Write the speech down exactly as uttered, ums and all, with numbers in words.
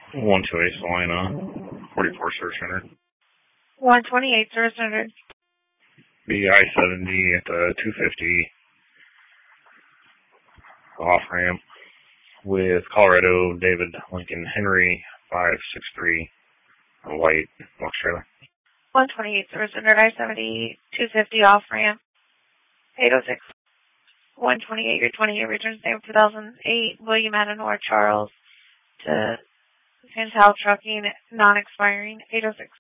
one two eight Salina, forty-four Service Center. one twenty-eight Service Center. The I seventy at the two fifty off-ramp with Colorado David Lincoln Henry five six three, a white box trailer. one twenty-eight Service Center, I seventy, two fifty off-ramp, eight oh six. one twenty-eight, your twenty-eight returns name two thousand eight, William Adenor Charles to Fantal Trucking, non-expiring, eight oh six.